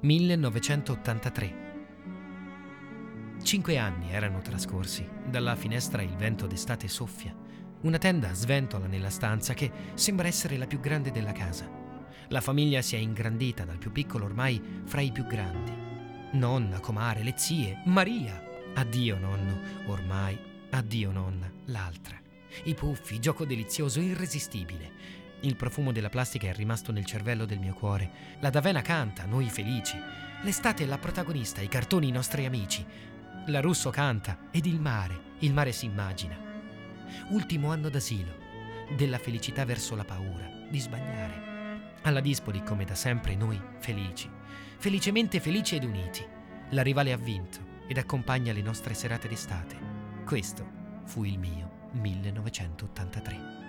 1983. 5 anni erano trascorsi. Dalla finestra il vento d'estate soffia. Una tenda sventola nella stanza che sembra essere la più grande della casa. La famiglia si è ingrandita dal più piccolo ormai fra i più grandi. Nonna, comare, le zie, Maria. Addio nonno, ormai. Addio nonna, l'altra. I puffi, gioco delizioso, irresistibile. Il profumo della plastica è rimasto nel cervello del mio cuore. La D'Avena canta, noi felici. L'estate è la protagonista, i cartoni i nostri amici. La Russo canta ed il mare si immagina. Ultimo anno d'asilo, della felicità verso la paura, di sbagliare. Alla Dispoli, come da sempre, noi felici. Felicemente felici ed uniti. La rivale ha vinto ed accompagna le nostre serate d'estate. Questo fu il mio 1983.